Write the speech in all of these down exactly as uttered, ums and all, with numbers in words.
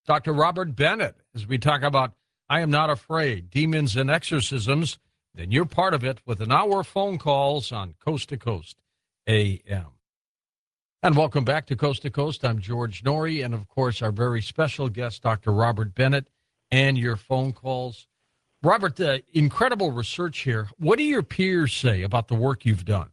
Doctor Robert Bennett, as we talk about I Am Not Afraid, Demons and Exorcisms. Then you're part of it with an hour of phone calls on Coast to Coast A M. And welcome back to Coast to Coast. I'm George Noory, and of course, our very special guest, Doctor Robert Bennett, and your phone calls. Robert, uh, incredible research here. What do your peers say about the work you've done?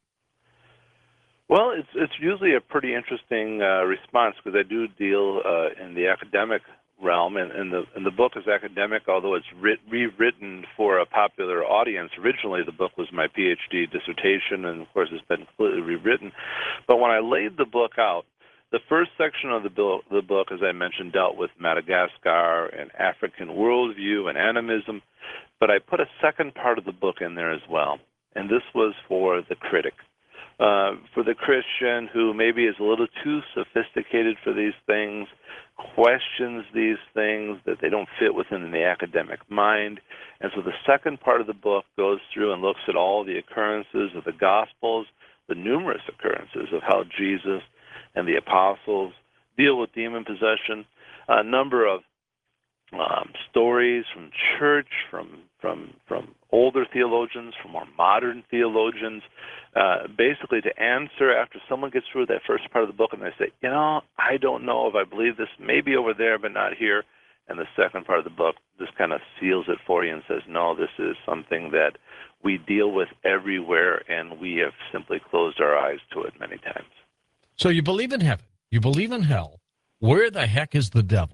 Well, it's it's usually a pretty interesting uh, response because I do deal uh, in the academic realm, and, and the and the book is academic, although it's writ, rewritten for a popular audience. Originally, the book was my PhD dissertation, and of course, it's been completely rewritten. But when I laid the book out, the first section of the, bill, the book, as I mentioned, dealt with Madagascar and African worldview and animism, but I put a second part of the book in there as well, and this was for the critic. Uh, for the Christian who maybe is a little too sophisticated for these things, questions these things, that they don't fit within the academic mind. And so the second part of the book goes through and looks at all the occurrences of the Gospels, the numerous occurrences of how Jesus and the apostles deal with demon possession, a number of um, stories from church, from from from older theologians, from more modern theologians, uh, basically to answer after someone gets through that first part of the book and they say, you know, I don't know if I believe this, maybe over there but not here. And the second part of the book just kind of seals it for you and says, no, this is something that we deal with everywhere and we have simply closed our eyes to it many times. So you believe in heaven, you believe in hell. Where the heck is the devil?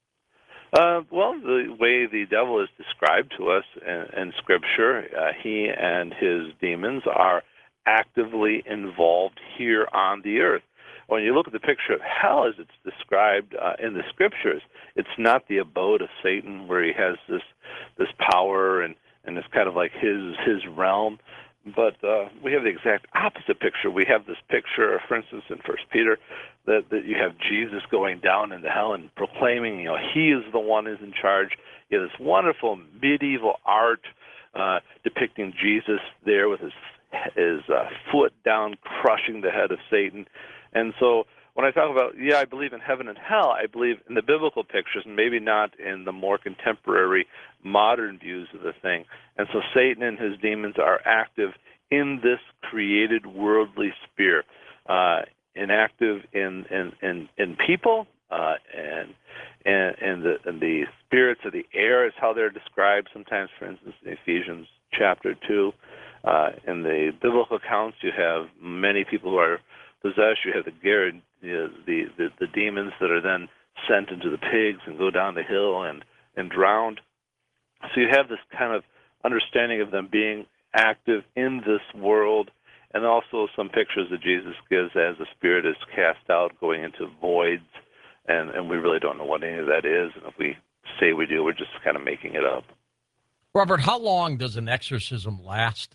Uh, well, the way the devil is described to us in, in Scripture, uh, he and his demons are actively involved here on the earth. When you look at the picture of hell as it's described uh, in the Scriptures, it's not the abode of Satan where he has this this power and, and it's kind of like his his realm. But uh, we have the exact opposite picture. We have this picture, for instance, in First Peter, that, that you have Jesus going down into hell and proclaiming, you know, he is the one who's in charge. You have this wonderful medieval art uh, depicting Jesus there with his his uh, foot down, crushing the head of Satan. And so when I talk about, yeah, I believe in heaven and hell, I believe in the biblical pictures and maybe not in the more contemporary modern views of the thing. And so Satan and his demons are active in this created worldly sphere, uh, inactive in, in, in, in people, uh, and, and, and, the, and the spirits of the air is how they're described sometimes, for instance, in Ephesians chapter two. Uh, in the biblical accounts, you have many people who are possessed. You have the, the, the, the, the demons that are then sent into the pigs and go down the hill and, and drowned. So you have this kind of understanding of them being active in this world, and also some pictures that Jesus gives as the spirit is cast out, going into voids, and, and we really don't know what any of that is. And if we say we do, we're just kind of making it up. Robert, how long does an exorcism last?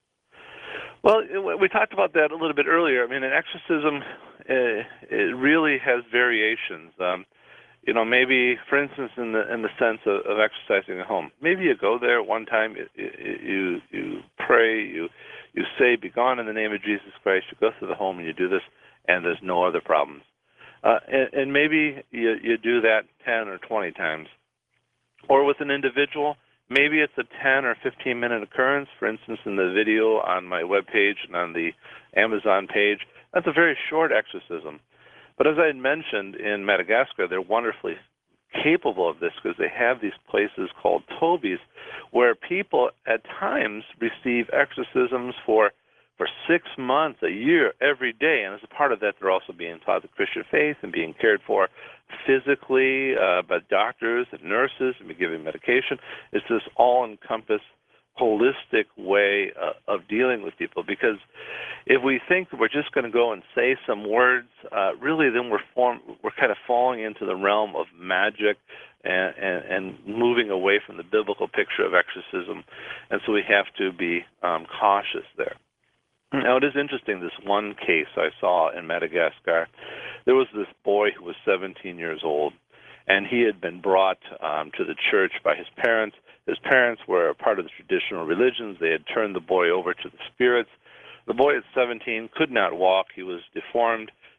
Well, we talked about that a little bit earlier. I mean, an exorcism, uh, it really has variations. Um, you know, maybe, for instance, in the in the sense of, of exercising at home, maybe you go there one time, you you, you pray, you you say, "Be gone in the name of Jesus Christ." You go through the home and you do this, and there's no other problems. Uh, and, and maybe you you do that ten or twenty times, or with an individual. Maybe it's a ten or fifteen minute occurrence. For instance, in the video on my webpage and on the Amazon page, that's a very short exorcism. But as I had mentioned, in Madagascar, they're wonderfully capable of this because they have these places called tobis where people at times receive exorcisms for for six months, a year, every day. And as a part of that, they're also being taught the Christian faith and being cared for physically uh, by doctors and nurses and be given medication. It's this all-encompass, holistic way uh, of dealing with people. Because if we think that we're just going to go and say some words, uh, really then we're form- we're kind of falling into the realm of magic and, and, and moving away from the biblical picture of exorcism. And so we have to be um, cautious there. Now, it is interesting, this one case I saw in Madagascar. There was this boy who was seventeen years old, and he had been brought um, to the church by his parents. His parents were a part of the traditional religions. They had turned the boy over to the spirits. The boy at seventeen could not walk. He was deformed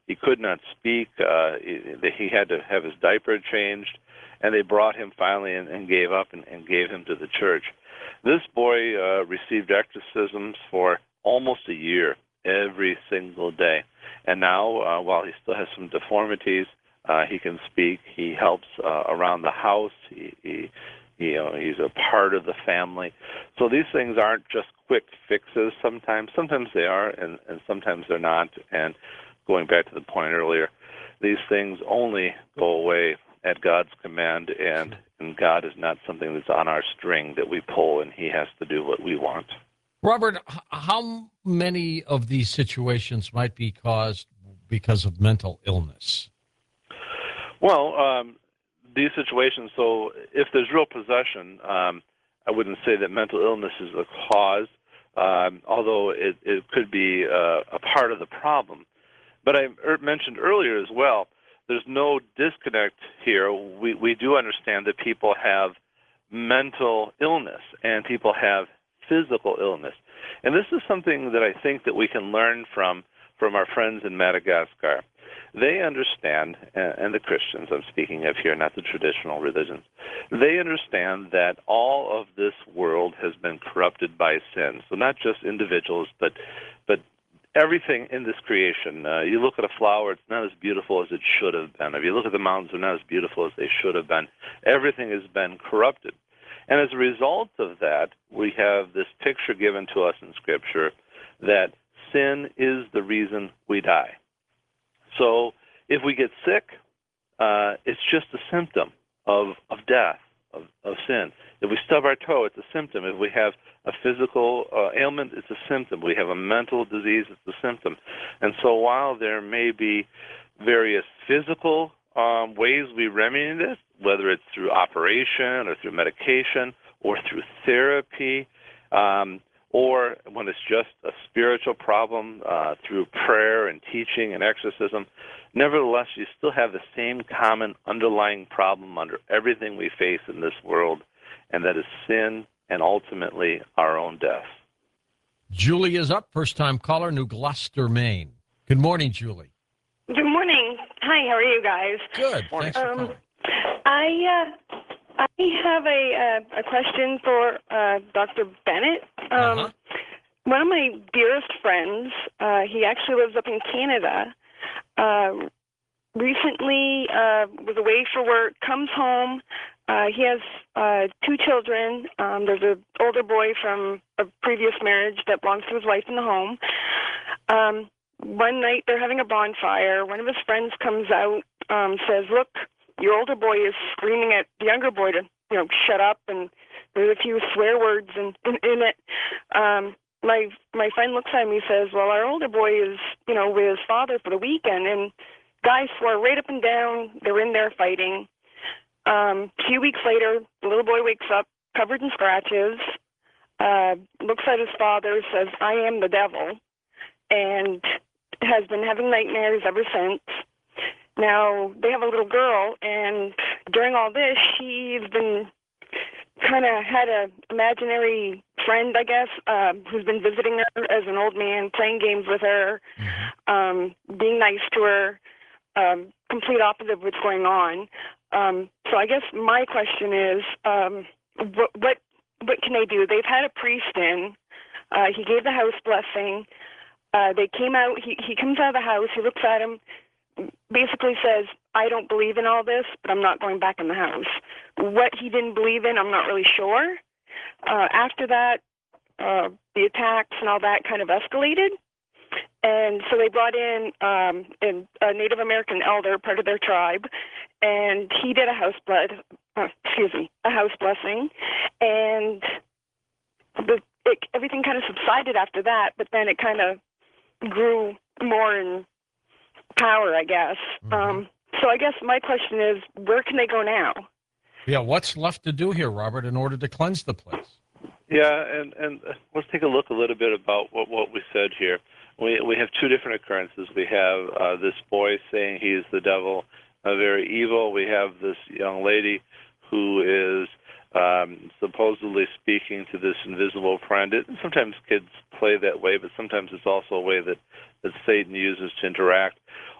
He could not speak. Uh, he, he had to have his diaper changed, and they brought him finally and, and gave up and, and gave him to the church. This boy uh, received exorcisms for almost a year, every single day. And now, uh, while he still has some deformities, uh, he can speak. He helps uh, around the house. He, he, he, you know, he's a part of the family. So these things aren't just quick fixes sometimes. Sometimes they are, and, and sometimes they're not. And going back to the point earlier, these things only go away at God's command, and, and God is not something that's on our string that we pull, and he has to do what we want. Robert, how many of these situations might be caused because of mental illness? Well, um, these situations, so if there's real possession, um, I wouldn't say that mental illness is a cause, um, although it, it could be uh, a part of the problem. But I er- mentioned earlier as well, there's no disconnect here. We, we do understand that people have mental illness and people have physical illness. And this is something that I think that we can learn from from our friends in Madagascar. They understand, and the Christians I'm speaking of here, not the traditional religions, they understand that all of this world has been corrupted by sin. So not just individuals, but but everything in this creation. Uh, you look at a flower, it's not as beautiful as it should have been. If you look at the mountains, they're not as beautiful as they should have been. Everything has been corrupted. And as a result of that, we have this picture given to us in Scripture that sin is the reason we die. So if we get sick, uh, it's just a symptom of, of death, of, of sin. If we stub our toe, it's a symptom. If we have a physical uh, ailment, it's a symptom. We have a mental disease, it's a symptom. And so while there may be various physical um, ways we remedy this, whether it's through operation or through medication or through therapy, um, or when it's just a spiritual problem uh, through prayer and teaching and exorcism, nevertheless, you still have the same common underlying problem under everything we face in this world, and that is sin and ultimately our own death. Julie is up, first-time caller, New Gloucester, Maine. Good morning, Julie. Good morning. Hi, how are you guys? Good. Thanks for Um, calling. I uh, I have a uh, a question for uh, Doctor Bennett. Um, Uh-huh. One of my dearest friends, uh, he actually lives up in Canada. Uh, recently uh, was away for work, comes home. Uh, he has uh, two children. Um, there's an older boy from a previous marriage that belongs to his wife in the home. Um, one night they're having a bonfire. One of his friends comes out, um, says, "Look, your older boy is screaming at the younger boy to, you know, shut up," and there's a few swear words in, in, in it. Um, my my friend looks at me and says, "Well, our older boy is, you know, with his father for the weekend," and guys swore right up and down they're in there fighting. Um, a few weeks later, the little boy wakes up covered in scratches, uh, looks at his father, says, "I am the devil," and has been having nightmares ever since. Now, they have a little girl, and during all this, she's been kind of had a imaginary friend, I guess, uh, who's been visiting her as an old man, playing games with her, um, being nice to her, um, complete opposite of what's going on. Um, so I guess my question is, um, what, what what can they do? They've had a priest in. Uh, he gave the house blessing. Uh, they came out. He, he comes out of the house. He looks at him, basically says, "I don't believe in all this, but I'm not going back in the house." What he didn't believe in, I'm not really sure. Uh, after that, uh, the attacks and all that kind of escalated. And so they brought in um, a Native American elder, part of their tribe, and he did a house blood, uh, excuse me, a house blessing. And the, it, everything kind of subsided after that, but then it kind of grew more in power, I guess. Mm-hmm. Um, so I guess my question is, where can they go now? Yeah, what's left to do here, Robert, in order to cleanse the place? Yeah, and, and let's take a look a little bit about what, what we said here. We we have two different occurrences. We have uh, this boy saying he is the devil, uh, very evil. We have this young lady who is um, supposedly speaking to this invisible friend. It, sometimes kids play that way, but sometimes it's also a way that, that Satan uses to interact.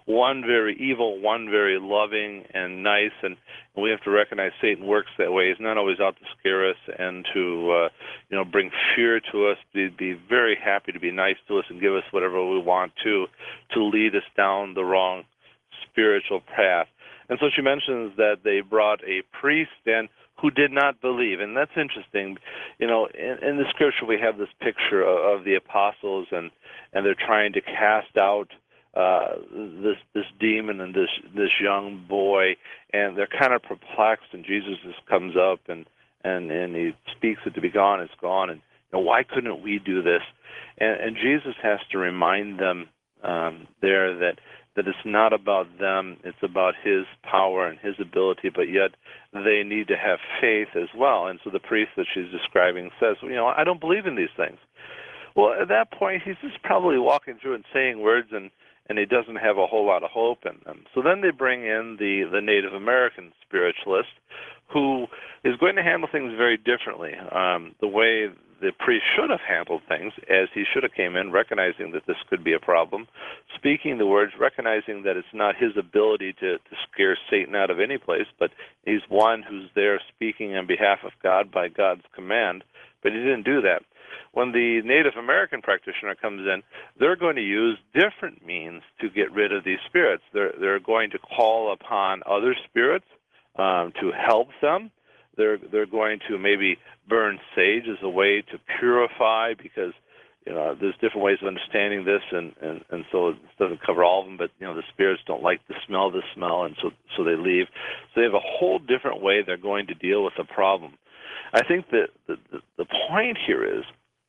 one very evil, one very loving and nice, and we have to recognize Satan works that way. He's not always out to scare us and to, uh, you know, bring fear to us. He'd be very happy to be nice to us and give us whatever we want to, to lead us down the wrong spiritual path. And so she mentions that they brought a priest in who did not believe. And that's interesting. You know, in, in the scripture we have this picture of, of the apostles, and, and they're trying to cast out uh, this this demon and this this young boy, and they're kind of perplexed, and Jesus just comes up and, and, and he speaks it to be gone, it's gone, and you know, why couldn't we do this? And, and Jesus has to remind them um, there that that it's not about them, it's about his power and his ability, but yet they need to have faith as well. And so the priest that she's describing says, well, you know, I don't believe in these things. Well, at that point, he's just probably walking through and saying words, and, and he doesn't have a whole lot of hope in them. So then they bring in the, the Native American spiritualist, who is going to handle things very differently. Um, the way the priest should have handled things, as he should have came in, recognizing that this could be a problem, speaking the words, recognizing that it's not his ability to, to scare Satan out of any place, but he's one who's there speaking on behalf of God by God's command, but he didn't do that. When the Native American practitioner comes in, they're going to use different means to get rid of these spirits. They're, they're going to call upon other spirits um, to help them. They're they're going to maybe burn sage as a way to purify, because you know there's different ways of understanding this, and, and, and so it doesn't cover all of them. But you know the spirits don't like the smell of the smell, and so so they leave. So they have a whole different way they're going to deal with the problem. I think that the the, the point here is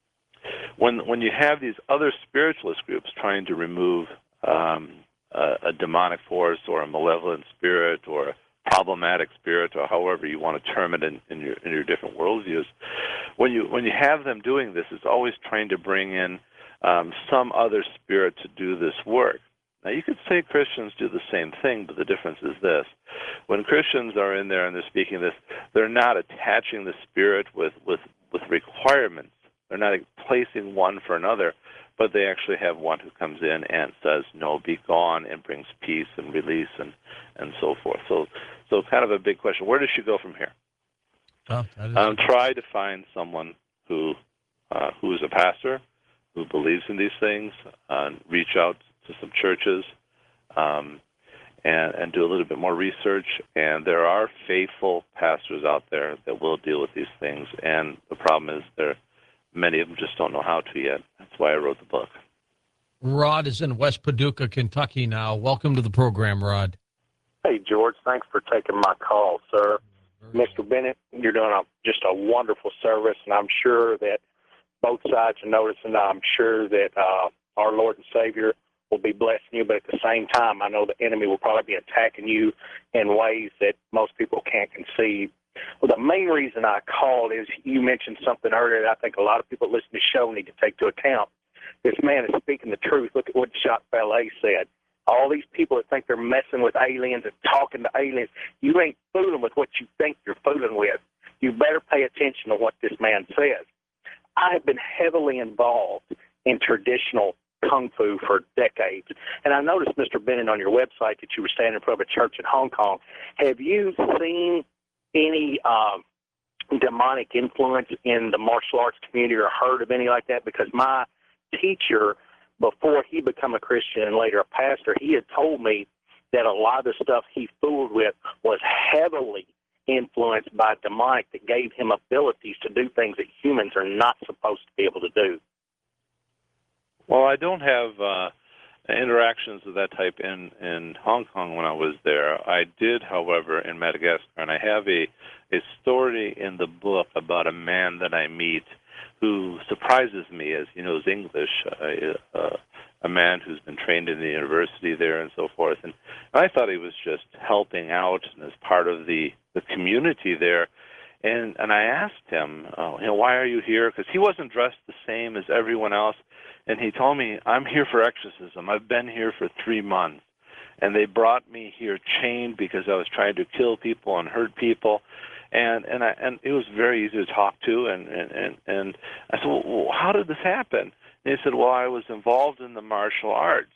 when when you have these other spiritualist groups trying to remove um, a, a demonic force or a malevolent spirit or a problematic spirit, or however you want to term it in, in your in your different worldviews, when you when you have them doing this, it's always trying to bring in um, some other spirit to do this work. Now, you could say Christians do the same thing, but the difference is this: when Christians are in there and they're speaking this, they're not attaching the spirit with with with requirements. They're not placing one for another, but they actually have one who comes in and says, "No, be gone," and brings peace and release and and so forth. So. So kind of a big question. Where does she go from here? Oh, that is um, try to find someone who uh, who is a pastor, who believes in these things, uh, reach out to some churches, um, and, and do a little bit more research. And there are faithful pastors out there that will deal with these things. And the problem is there many of them just don't know how to yet. That's why I wrote the book. Rod is in West Paducah, Kentucky now. Welcome to the program, Rod. Hey, George, thanks for taking my call, sir. Mister Bennett, you're doing a, just a wonderful service, and I'm sure that both sides are noticing. I'm sure that uh, our Lord and Savior will be blessing you, but at the same time, I know the enemy will probably be attacking you in ways that most people can't conceive. Well, the main reason I called is you mentioned something earlier that I think a lot of people listening to the show need to take to account. This man is speaking the truth. Look at what Jacques Vallée said. All these people that think they're messing with aliens and talking to aliens, you ain't fooling with what you think you're fooling with. You better pay attention to what this man says. I have been heavily involved in traditional Kung Fu for decades. And I noticed, Mister Bennett, on your website that you were standing in front of a church in Hong Kong. Have you seen any um, demonic influence in the martial arts community or heard of any like that? Because my teacher, before he became a Christian and later a pastor, he had told me that a lot of the stuff he fooled with was heavily influenced by demonic that gave him abilities to do things that humans are not supposed to be able to do. Well, I don't have uh, interactions of that type in, in Hong Kong when I was there. I did, however, in Madagascar, and I have a, a story in the book about a man that I meet who surprises me as he knows English, uh, uh, a man who's been trained in the university there and so forth. And I thought he was just helping out and as part of the, the community there. And and I asked him, oh, you know, why are you here? Because he wasn't dressed the same as everyone else. And he told me, I'm here for exorcism. I've been here for three months. And they brought me here chained because I was trying to kill people and hurt people. And and I and it was very easy to talk to, and and and, and I said, well, how did this happen? And he said, well, I was involved in the martial arts,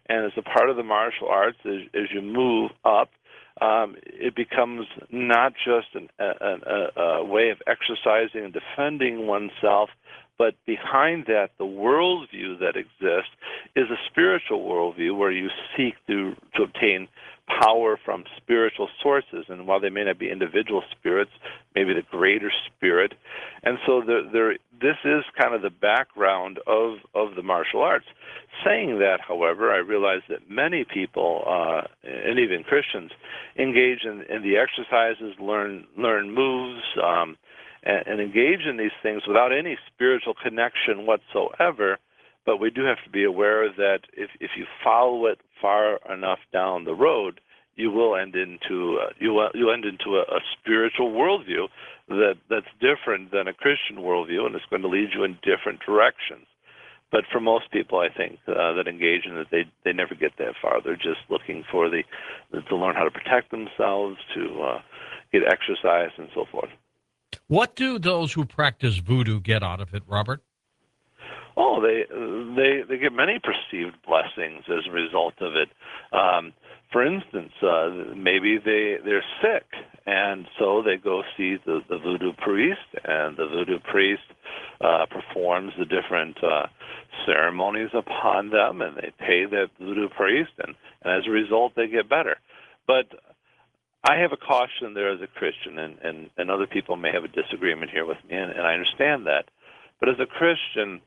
And as a part of the martial arts, as, as you move up, um, it becomes not just an, a, a, a way of exercising and defending oneself, but behind that, the worldview that exists is a spiritual worldview where you seek to, to obtain power from spiritual sources. And while they may not be individual spirits, maybe the greater spirit. And so there, there, this is kind of the background of, of the martial arts. Saying that, however, I realize that many people, uh, and even Christians, engage in, in the exercises, learn, learn moves, um, and, and engage in these things without any spiritual connection whatsoever. But we do have to be aware that if, if you follow it far enough down the road, you will end into uh, you will you end into a, a spiritual worldview that that's different than a Christian worldview, and it's going to lead you in different directions. But for most people, I think uh, that engage in it, they they never get that far. They're just looking for the to learn how to protect themselves, to uh, get exercise, and so forth. What do those who practice voodoo get out of it, Robert? Oh, they they they get many perceived blessings as a result of it. Um, for instance, uh, maybe they they're sick, and so they go see the, the voodoo priest, and the voodoo priest uh, performs the different uh, ceremonies upon them, and they pay that voodoo priest, and, and as a result, they get better. But I have a caution there as a Christian, and, and, and other people may have a disagreement here with me, and, and I understand that. But as a Christian,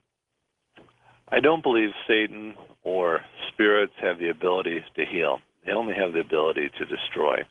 I don't believe Satan or spirits have the ability to heal. They only have the ability to destroy.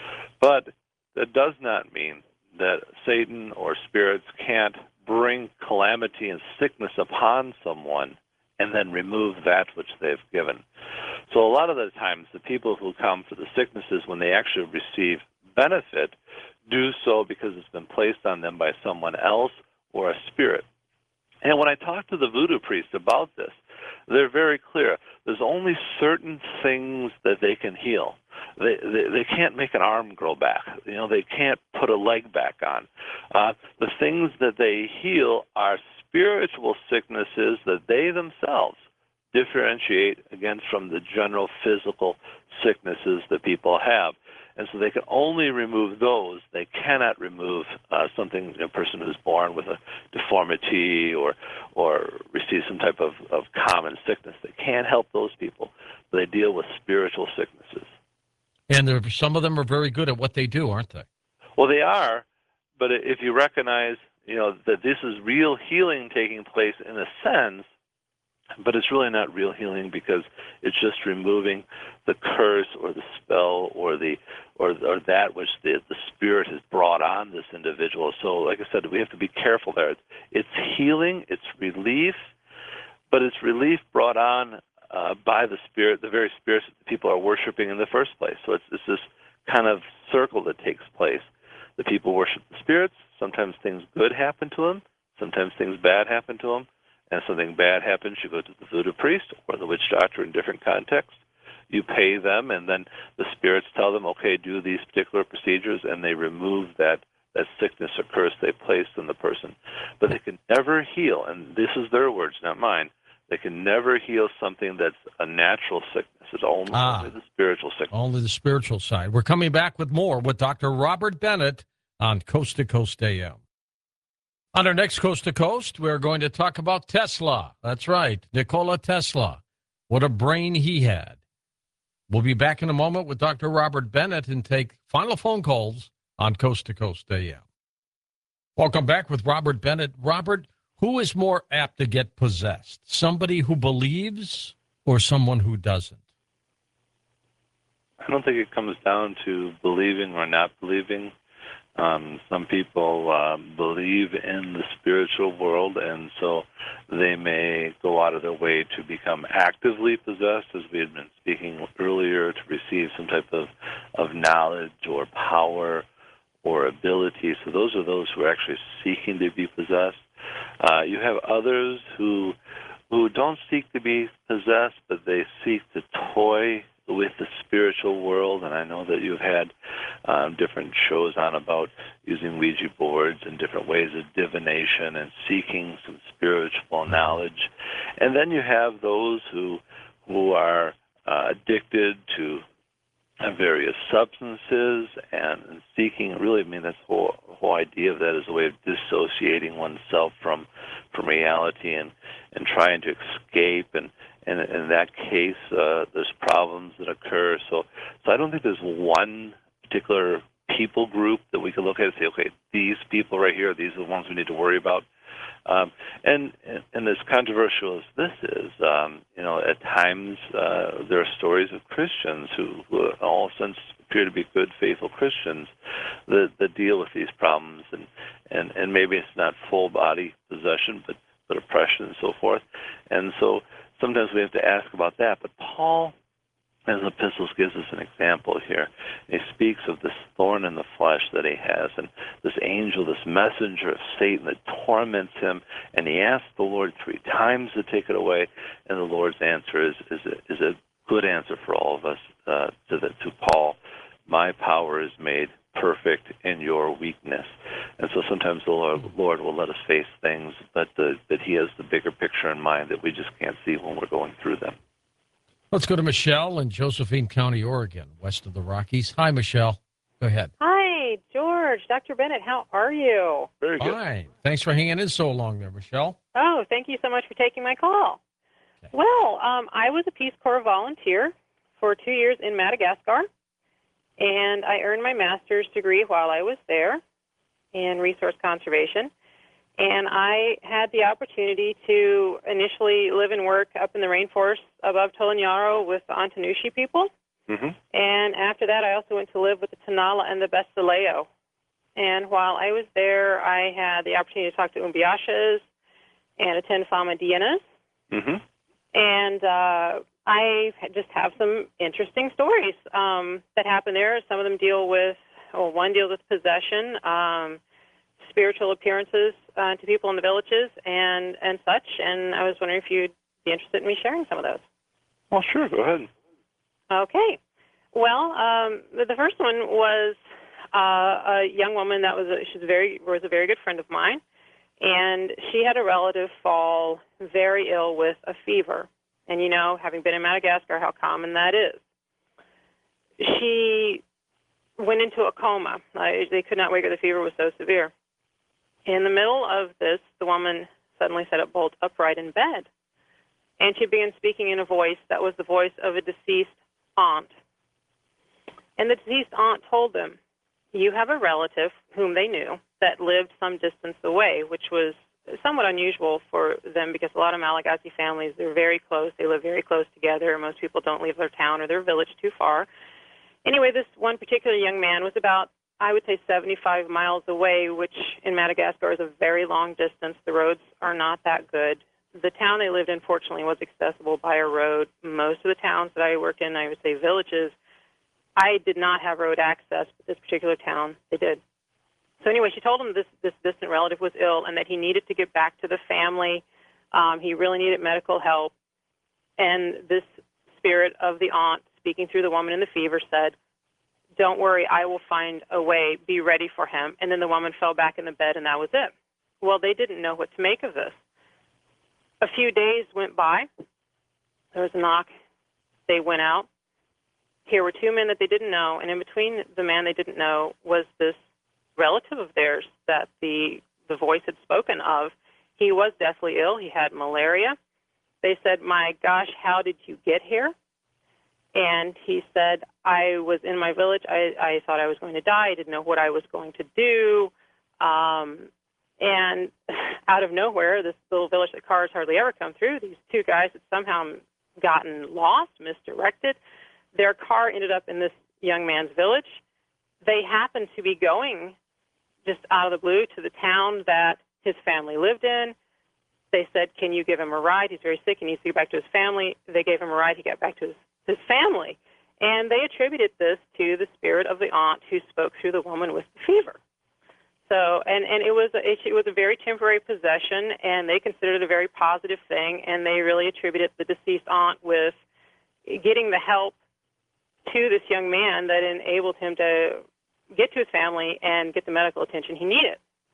But that does not mean that Satan or spirits can't bring calamity and sickness upon someone and then remove that which they've given. So a lot of the times, the people who come for the sicknesses, when they actually receive benefit, do so because it's been placed on them by someone else or a spirit. And when I talk to the voodoo priest about this, they're very clear. There's only certain things that they can heal. They, they they can't make an arm grow back. You know, they can't put a leg back on. Uh, the things that they heal are spiritual sicknesses that they themselves differentiate against from the general physical sicknesses that people have. And so they can only remove those. They cannot remove uh, something, a person who's born with a deformity or or receives some type of, of common sickness. They can't help those people. But they deal with spiritual sicknesses. And there, some of them are very good at what they do, aren't they? Well, they are, but if you recognize, you know, that this is real healing taking place in a sense, but it's really not real healing because it's just removing the curse or the spell or the or, or that which the, the spirit has brought on this individual. So, like I said, we have to be careful there. It's, it's healing, it's relief, but it's relief brought on uh, by the spirit, the very spirits that the people are worshiping in the first place. So it's, it's this kind of circle that takes place. The people worship the spirits. Sometimes things good happen to them. Sometimes things bad happen to them. And something bad happens, you go to the voodoo priest or the witch doctor in different contexts. You pay them, and then the spirits tell them, okay, do these particular procedures, and they remove that, that sickness or curse they placed on the person. But they can never heal, and this is their words, not mine. They can never heal something that's a natural sickness. It's only, ah, only the spiritual sickness. Only the spiritual side. We're coming back with more with Doctor Robert Bennett on Coast to Coast A M. On our next Coast to Coast, we're going to talk about Tesla. That's right, Nikola Tesla. What a brain he had. We'll be back in a moment with Doctor Robert Bennett and take final phone calls on Coast to Coast A M. Welcome back with Robert Bennett. Robert, who is more apt to get possessed? Somebody who believes or someone who doesn't? I don't think it comes down to believing or not believing. Um, some people uh, believe in the spiritual world, and so they may go out of their way to become actively possessed, as we had been speaking earlier, to receive some type of, of knowledge or power or ability. So those are those who are actually seeking to be possessed. Uh, you have others who who don't seek to be possessed, but they seek to toy with the spiritual world, and I know that you've had um, different shows on about using Ouija boards and different ways of divination and seeking some spiritual knowledge. And then you have those who who are uh, addicted to uh, various substances and, and seeking. Really, I mean, that's the whole whole idea of that is a way of dissociating oneself from from reality and and trying to escape. And and in that case, uh, there's problems that occur. So so I don't think there's one particular people group that we can look at and say, okay, these people right here, these are the ones we need to worry about. Um, and, and as controversial as this is, um, you know, at times uh, there are stories of Christians who, who in all sense appear to be good, faithful Christians that, that deal with these problems. And, and, and maybe it's not full body possession, but, but oppression and so forth. And so sometimes we have to ask about that. But Paul, in the epistles, gives us an example here. He speaks of this thorn in the flesh that he has, and this angel, this messenger of Satan that torments him, and he asks the Lord three times to take it away, and the Lord's answer is is a, is a good answer for all of us uh, to the, to Paul. My power is made perfect in your weakness. And so sometimes the Lord, Lord will let us face things, but the, that he has the bigger picture in mind that we just can't see when we're going through them. Let's go to Michelle in Josephine County, Oregon, west of the Rockies. Hi, Michelle. Go ahead. Hi, George. Doctor Bennett, how are you? Very good. Fine. Thanks for hanging in so long there, Michelle. Oh, thank you so much for taking my call. Okay. Well, um, I was a Peace Corps volunteer for two years in Madagascar, and I earned my master's degree while I was there in resource conservation. And I had the opportunity to initially live and work up in the rainforest above Tolinyaro with the Antanushi people. Mm-hmm. And after that, I also went to live with the Tanala and the Besaleo. And while I was there, I had the opportunity to talk to Umbiashas and attend Famadienas. Mm-hmm. And uh, I just have some interesting stories um, that happen there. Some of them deal with, well, one deals with possession, um, spiritual appearances uh, to people in the villages and, and such. And I was wondering if you'd be interested in me sharing some of those. Well, sure. Go ahead. Okay. Well, um, the first one was uh, a young woman that was a, she's very was a very good friend of mine, and she had a relative fall very ill with a fever. And you know, having been in Madagascar, how common that is. She went into a coma. Uh, they could not wake her. The fever was so severe. In the middle of this, the woman suddenly sat up bolt upright in bed, and she began speaking in a voice that was the voice of a deceased aunt. And the deceased aunt told them, you have a relative whom they knew that lived some distance away, which was somewhat unusual for them because a lot of Malagasy families, they're very close. They live very close together. Most people don't leave their town or their village too far. Anyway, this one particular young man was about, I would say, seventy-five miles away, which in Madagascar is a very long distance. The roads are not that good. The town they lived in, fortunately, was accessible by a road. Most of the towns that I worked in, I would say villages, I did not have road access, but this particular town, they did. So anyway, she told him this, this distant relative was ill and that he needed to get back to the family. Um, he really needed medical help. And this spirit of the aunt, speaking through the woman in the fever, said, don't worry, I will find a way. Be ready for him. And then the woman fell back in the bed, and that was it. Well, they didn't know what to make of this. A few days went by. There was a knock. They went out. Here were two men that they didn't know, and in between the man they didn't know was this relative of theirs that the, the voice had spoken of. He was deathly ill. He had malaria. They said, my gosh, how did you get here? And he said, I was in my village. I, I thought I was going to die. I didn't know what I was going to do. Um, and out of nowhere, this little village that cars hardly ever come through, these two guys had somehow gotten lost, misdirected. Their car ended up in this young man's village. They happened to be going just out of the blue to the town that his family lived in. They said, can you give him a ride? He's very sick. He needs to get back to his family. They gave him a ride. He got back to his his family. And they attributed this to the spirit of the aunt who spoke through the woman with the fever. So, and, and it was a, it was a very temporary possession, and they considered it a very positive thing, and they really attributed the deceased aunt with getting the help to this young man that enabled him to get to his family and get the medical attention he needed.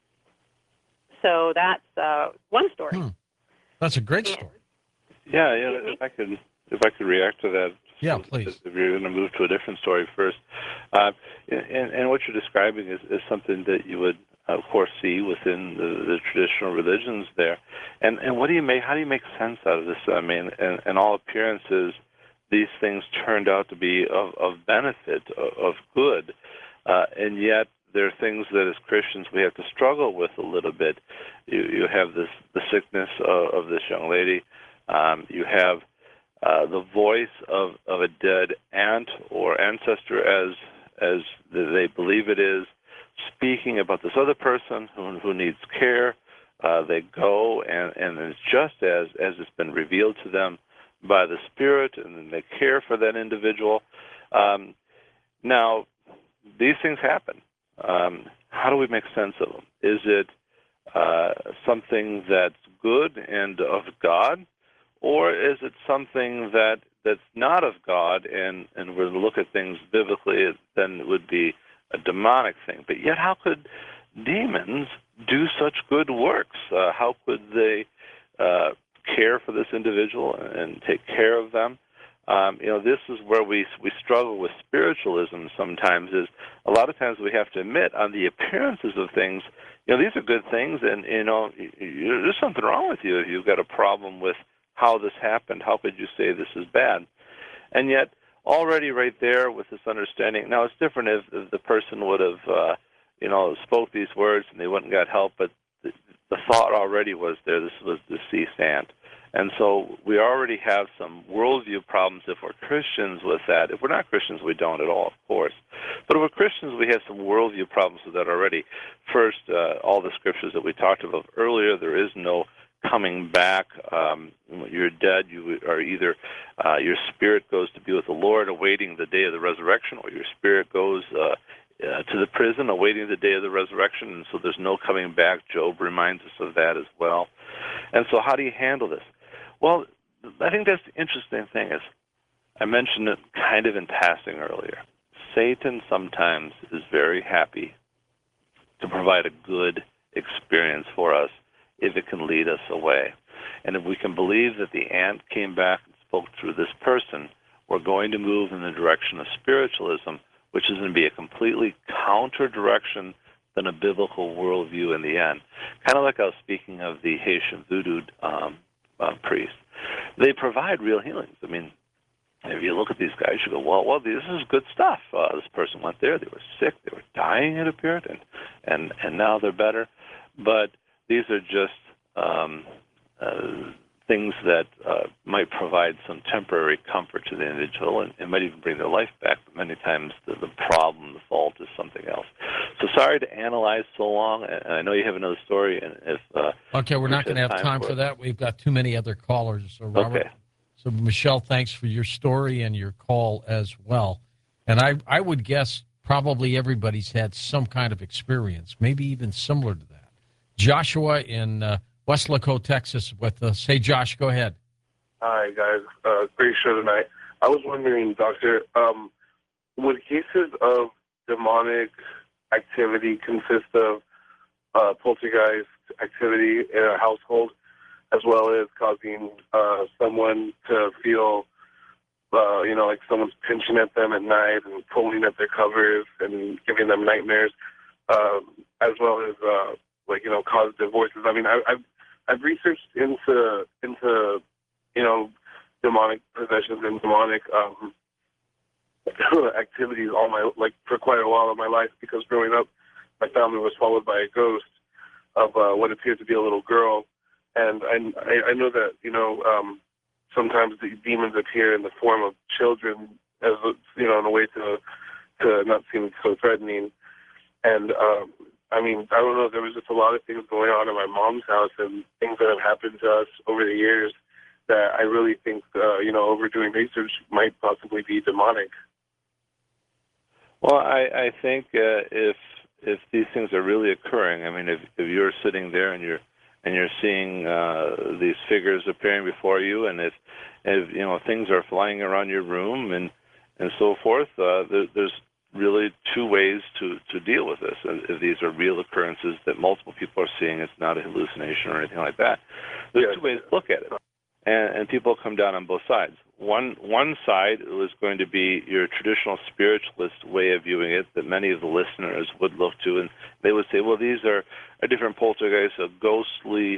So that's uh, one story. Hmm. That's a great story. Yeah, yeah. If I could, if I could react to that Yeah, please. If you're going to move to a different story first. Uh, and, and what you're describing is, is something that you would, of course, see within the, the traditional religions there. And and what do you make? How do you make sense out of this? I mean, in, in all appearances, these things turned out to be of, of benefit, of, of good, uh, and yet there are things that as Christians we have to struggle with a little bit. You you have this the sickness of, of this young lady. Um, you have uh, the voice of, of a dead aunt or ancestor, as as they believe it is, speaking about this other person who who needs care. Uh, they go and, and it's just as as it's been revealed to them by the Spirit, and then they care for that individual. Um, now, these things happen. Um, how do we make sense of them? Is it uh, something that's good and of God, or is it something that, that's not of God, and, and we're to look at things biblically, then it would be a demonic thing? But yet, how could demons do such good works? Uh, how could they uh, care for this individual and take care of them? Um, you know, this is where we we struggle with spiritualism sometimes, is a lot of times we have to admit on the appearances of things, you know, these are good things, and, you know, you, you, there's something wrong with you if you've got a problem with how this happened. How could you say this is bad? And yet, already right there with this understanding, now it's different if, if the person would have, uh, you know, spoke these words and they wouldn't got help, but the, the thought already was there. This was deceased aunt. And so we already have some worldview problems if we're Christians with that. If we're not Christians, we don't at all, of course. But if we're Christians, we have some worldview problems with that already. First, uh, all the scriptures that we talked about earlier, there is no coming back. Um, you're dead. You are either, uh, your spirit goes to be with the Lord, awaiting the day of the resurrection, or your spirit goes uh, uh, to the prison, awaiting the day of the resurrection. And so there's no coming back. Job reminds us of that as well. And so how do you handle this? Well, I think that's the interesting thing is, I mentioned it kind of in passing earlier. Satan sometimes is very happy to provide a good experience for us if it can lead us away. And if we can believe that the aunt came back and spoke through this person, we're going to move in the direction of spiritualism, which is going to be a completely counter direction than a biblical worldview in the end. Kind of like I was speaking of the Haitian voodoo um, uh, priests. They provide real healings. I mean, if you look at these guys, you go, well, well, this is good stuff. Uh, this person went there. They were sick. They were dying, it appeared, and, and, and now they're better. But these are just um, uh, things that uh, might provide some temporary comfort to the individual, and it might even bring their life back, but many times the, the problem, the fault is something else. So sorry to analyze so long, and I know you have another story. And if uh, Okay, we're not going to have time, time for, for that. We've got too many other callers. So Robert, okay. So Michelle, thanks for your story and your call as well. And I, I would guess probably everybody's had some kind of experience, maybe even similar to that. Joshua in uh, Weslaco, Texas with us. Hey, Josh, go ahead. Hi, guys. Uh, great show tonight. I was wondering, Doctor, um, would cases of demonic activity consist of uh, poltergeist activity in a household, as well as causing uh, someone to feel, uh, you know, like someone's pinching at them at night and pulling at their covers and giving them nightmares, uh, as well as, uh, like, you know, cause divorces? I mean, I, I've I've researched into into you know demonic possessions and demonic um, activities all my like for quite a while of my life, because growing up, my family was followed by a ghost of uh, what appeared to be a little girl, and I I know that you know um, sometimes the demons appear in the form of children, as you know, in a way to to not seem so threatening, and um, I mean, I don't know, there was just a lot of things going on in my mom's house and things that have happened to us over the years that I really think, uh, you know, over doing research might possibly be demonic. Well, I, I think uh, if if these things are really occurring, I mean, if, if you're sitting there and you're and you're seeing uh, these figures appearing before you, and if, if you know things are flying around your room and and so forth, uh, there, there's really two ways to, to deal with this. If these are real occurrences that multiple people are seeing, it's not a hallucination or anything like that. There's yeah. two ways to look at it. And, and people come down on both sides. one one side was going to be your traditional spiritualist way of viewing it that many of the listeners would look to, and they would say, well, these are a different poltergeists, a ghostly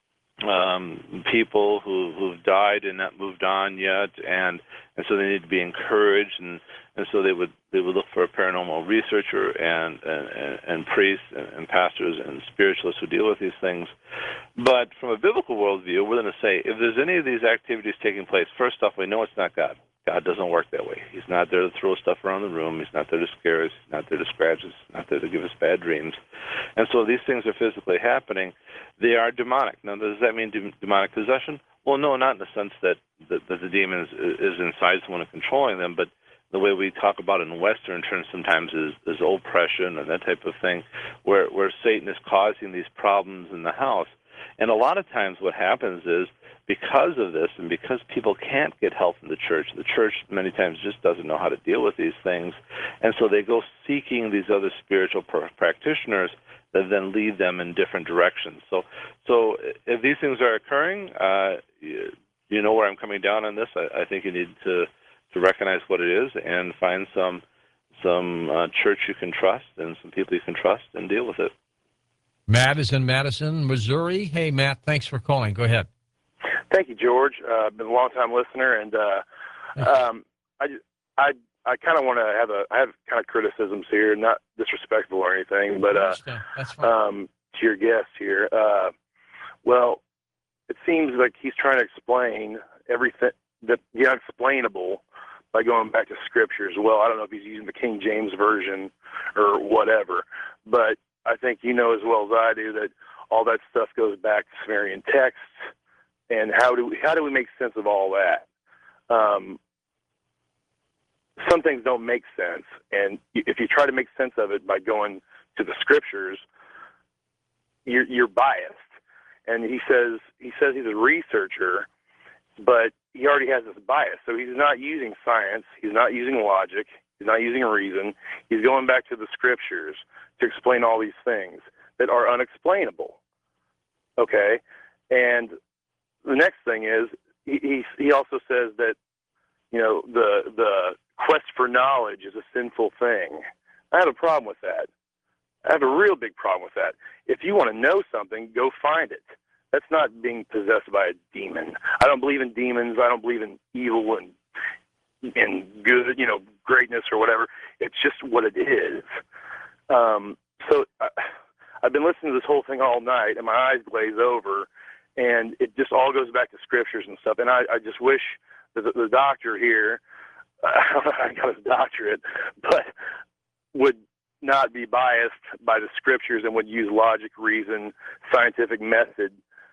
um, people who, who've died and not moved on yet, and and so they need to be encouraged, and, and so they would they would look for a paranormal researcher and and, and priests and, and pastors and spiritualists who deal with these things. But from a biblical worldview, we're going to say if there's any of these activities taking place, first off, we know it's not God. God doesn't work that way. He's not there to throw stuff around the room. He's not there to scare us. He's not there to scratch us. He's not there to give us bad dreams. And so these things are physically happening. They are demonic. Now, does that mean de- demonic possession? Well, no, not in the sense that, that, that the demon is, is inside someone and controlling them, but the way we talk about it in Western terms sometimes is, is oppression and that type of thing, where, where Satan is causing these problems in the house. And a lot of times what happens is, because of this and because people can't get help from the church, the church many times just doesn't know how to deal with these things, and so they go seeking these other spiritual pr- practitioners that then lead them in different directions. So so if these things are occurring, uh, you, you know where I'm coming down on this. I, I think you need to, to recognize what it is and find some, some uh, church you can trust and some people you can trust and deal with it. Matt is in Madison, Missouri. Hey, Matt, thanks for calling. Go ahead. Thank you, George. Uh, I've been a long-time listener, and uh, um, I, I, I kind of want to have a, I have kind of criticisms here, not disrespectful or anything, but uh, That's fine. um, to your guest here. Uh, well, it seems like he's trying to explain everything, the, the unexplainable, by going back to scriptures. Well, I don't know if he's using the King James Version or whatever, but I think you know as well as I do that all that stuff goes back to Sumerian texts. And how do we, how do we make sense of all that? Um, some things don't make sense, and if you try to make sense of it by going to the scriptures, you're, you're biased. And he says he says he's a researcher, but he already has this bias. So he's not using science, he's not using logic, he's not using reason. He's going back to the scriptures to explain all these things that are unexplainable. Okay, and the next thing is he, he he also says that, you know, the the quest for knowledge is a sinful thing. I have a problem with that. I have a real big problem with that. If you want to know something, go find it. That's not being possessed by a demon. I don't believe in demons. I don't believe in evil and and good, you know, greatness or whatever. It's just what it is. Um, so I, I've been listening to this whole thing all night, and my eyes glaze over. And it just all goes back to scriptures and stuff. And I, I just wish that the, the doctor here, uh, I got his doctorate, but would not be biased by the scriptures and would use logic, reason, scientific method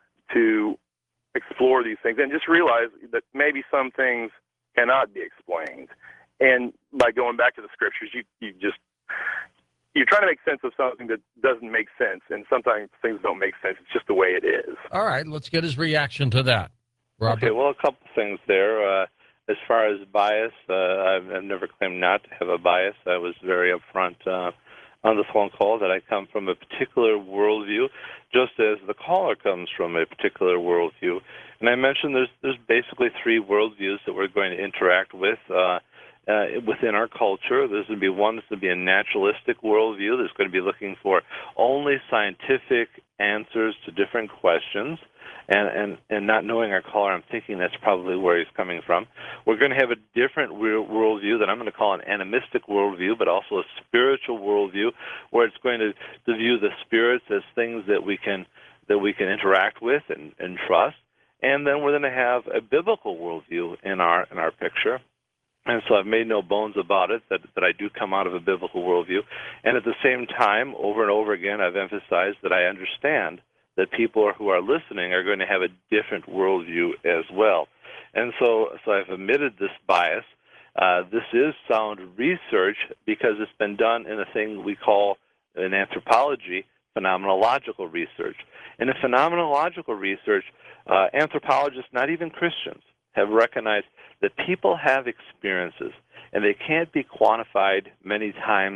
to explore these things. And just realize that maybe some things cannot be explained. And by going back to the scriptures, you, you just... You're trying to make sense of something that doesn't make sense, and sometimes things don't make sense. It's just the way it is. All right, let's get his reaction to that. Robert? Okay, well, a couple things there. Uh, as far as bias, uh, I've, I've never claimed not to have a bias. I was very upfront uh, on the phone call that I come from a particular worldview, just as the caller comes from a particular worldview. And I mentioned there's there's basically three worldviews that we're going to interact with. Uh, Uh, within our culture. There's going to be one that's going to be a naturalistic worldview that's going to be looking for only scientific answers to different questions, and, and, and not knowing our caller, I'm thinking that's probably where he's coming from. We're going to have a different worldview that I'm going to call an animistic worldview, but also a spiritual worldview, where it's going to, to view the spirits as things that we can that we can interact with and, and trust. And then we're going to have a biblical worldview in our in our picture. And so I've made no bones about it, that, that I do come out of a biblical worldview. And at the same time, over and over again, I've emphasized that I understand that people who are listening are going to have a different worldview as well. And so, so I've omitted this bias. Uh, this is sound research because it's been done in a thing we call, in anthropology, phenomenological research. And in phenomenological research, uh, anthropologists, not even Christians, have recognized that people have experiences, and they can't be quantified many times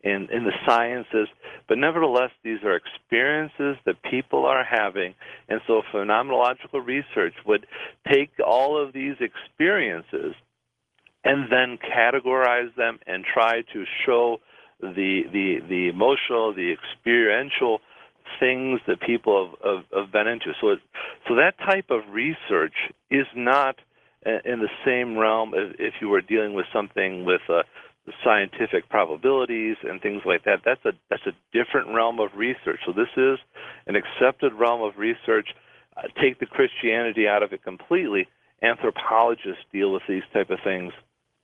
in, in the sciences, but nevertheless, these are experiences that people are having. And so phenomenological research would take all of these experiences and then categorize them and try to show the the, the emotional, the experiential things that people have, have, have been into. So, it, so that type of research is not in the same realm as if you were dealing with something with uh, scientific probabilities and things like that. That's a that's a different realm of research. So this is an accepted realm of research. Uh, take the Christianity out of it completely. Anthropologists deal with these type of things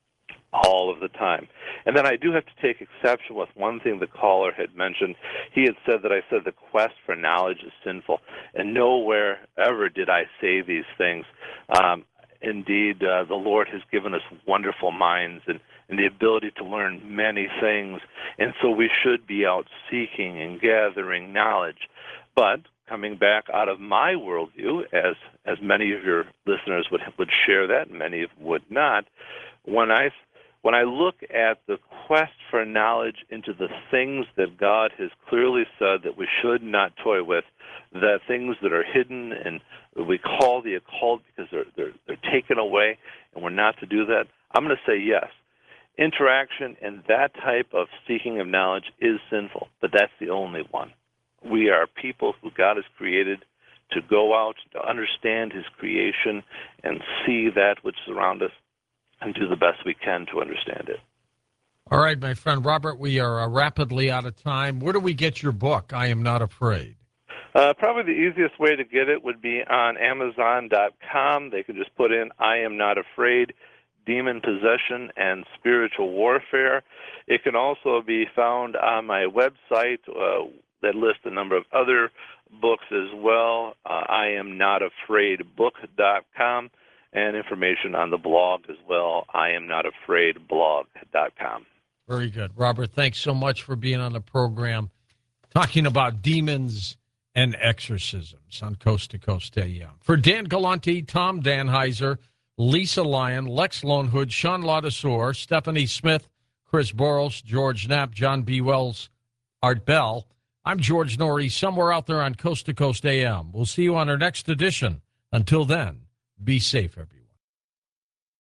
all of the time. And then I do have to take exception with one thing the caller had mentioned. He had said that I said the quest for knowledge is sinful, and nowhere ever did I say these things. Um, indeed, uh, the Lord has given us wonderful minds and, and the ability to learn many things, and so we should be out seeking and gathering knowledge. But coming back out of my worldview, as as many of your listeners would would share that, many would not, when I When I look at the quest for knowledge into the things that God has clearly said that we should not toy with, the things that are hidden and we call the occult because they're, they're, they're taken away and we're not to do that, I'm going to say yes. Interaction and that type of seeking of knowledge is sinful, but that's the only one. We are people who God has created to go out, to understand His creation and see that which surrounds us, and do the best we can to understand it. All right, my friend Robert, we are uh, rapidly out of time. Where do we get your book, I Am Not Afraid? Uh, probably the easiest way to get it would be on Amazon dot com. They can just put in I Am Not Afraid, Demon Possession and Spiritual Warfare. It can also be found on my website uh, that lists a number of other books as well, uh, I am not afraid book dot com. And information on the blog as well, I am not afraid blog dot com. Very good. Robert, thanks so much for being on the program, talking about demons and exorcisms on Coast to Coast A M. For Dan Galante, Tom Danheiser, Lisa Lyon, Lex Lonehood, Sean Ladouceur, Stephanie Smith, Chris Boros, George Knapp, John B. Wells, Art Bell, I'm George Norrie, somewhere out there on Coast to Coast A M. We'll see you on our next edition. Until then, be safe, everyone.